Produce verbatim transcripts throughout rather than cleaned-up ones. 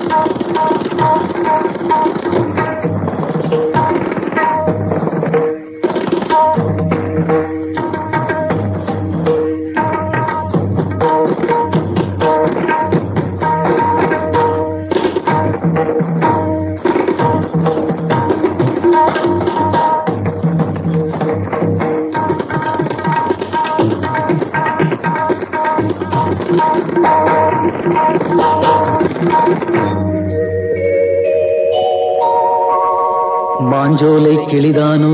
மாஞ்சோலை கிளிதானோ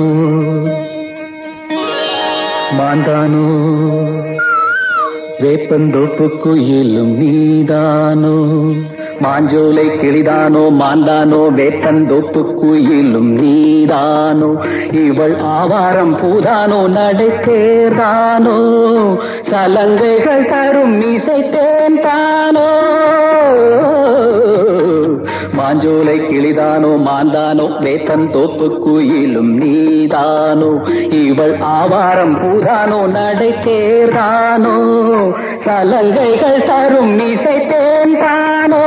மாந்தானோ வேப்பந்தோப்பு குயிலும் நீதானோ. மாஞ்சோலை கிளிதானோ மாந்தானோ வேப்பந்தோப்பு குயிலும் நீதானோ. இவள் ஆவாரம் பூதானோ நடை தேர்தானோ சலங்கைகள் தரும் இசைத்தேன் தானோ. மாஞ்சோலை கிளிதானோ மாந்தானோ வேப்பந்தோப்பு குயிலும் நீதானோ. இவள் ஆவாரம் பூதானோ நடை தேர்தானோ சலங்கைகள் தரும் இசைத்தேன் தானோ.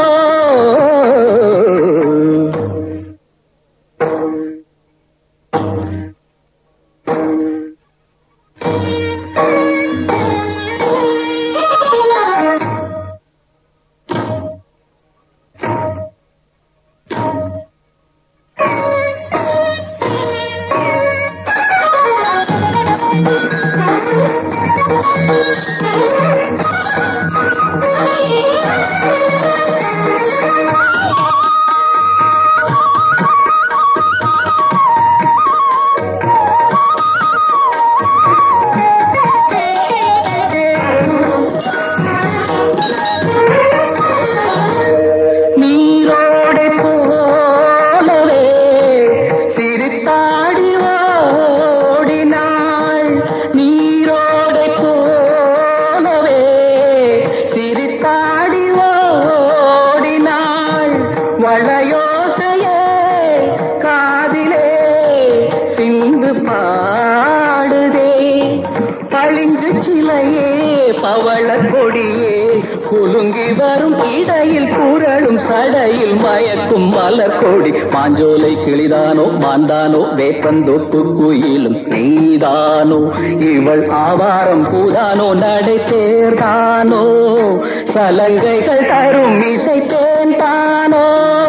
வளையோசையே காதிலே சிந்து பாடுதே. பளிங்கு சிலையே பவள கொடியே குலுங்கி வரும் இடையில் புரளும் சடையில் மயக்கும் மலர் கொடி. மாஞ்சோலை கிளிதானோ மாந்தானோ வேப்பந்தோப்பு குயிலும் நீதானோ. இவள் ஆவாரம் பூதானோ நடை தேர்தானோ சலங்கைகள் தரும் இசைத்தேன் தானோ.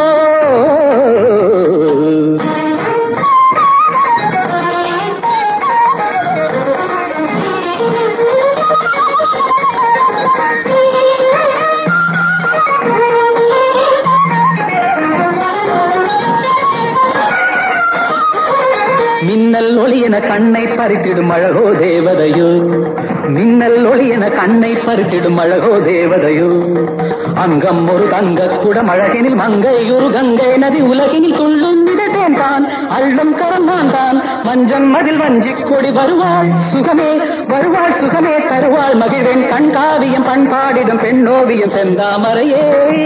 மின்னல் ஒளி என கண்ணை பறித்திடும் அழகோ தேவதையோ. மின்னல் ஒளி என கண்ணை பறித்திடும் அழகோ தேவதையோ. அங்கம் ஒரு தங்க குடம் அழகினில் மங்கை ஒரு கங்கை நதி உலகினில் துள்ளும் விதத்தேன் தான் அள்ளும் கரந்தான் தான். மஞ்சம் மதில் வஞ்சி கொடி வருவாள் சுகமே வருவாள் சுகமே தருவாள் மகிழ்வேன் கண்காவியம் பண்பாடிடும் பெண்ணோவியம் செந்தாமரையே.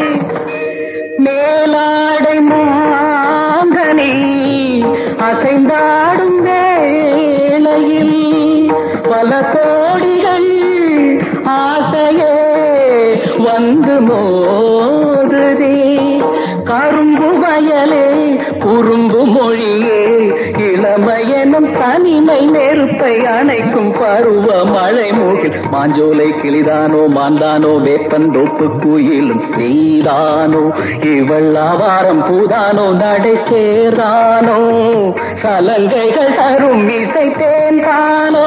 மேலாடை மாங்கனி அசைந்தாடும் வேளையில் பல கோடிகள் ஆசையே வந்து மோதுதே. கரும்பு வயலே குறும்பு மொழியே இளமையனும் தனிமை நெருப்பை அணைக்கும் பருவ மழை மூகில். மாஞ்சோலை கிளிதானோ மாந்தானோ வேப்பந்தோப்பு குயிலும் நீதானோ. இவள் ஆவாரம் பூதானோ நடை தேர்தானோ சலங்கைகள் தரும் இசைத்தேன் தானோ.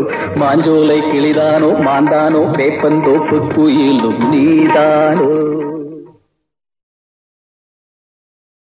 மாஞ்சோலை கிளிதானோ மாந்தானோ வேப்பந்தோப்பு குயிலும் நீதானோ.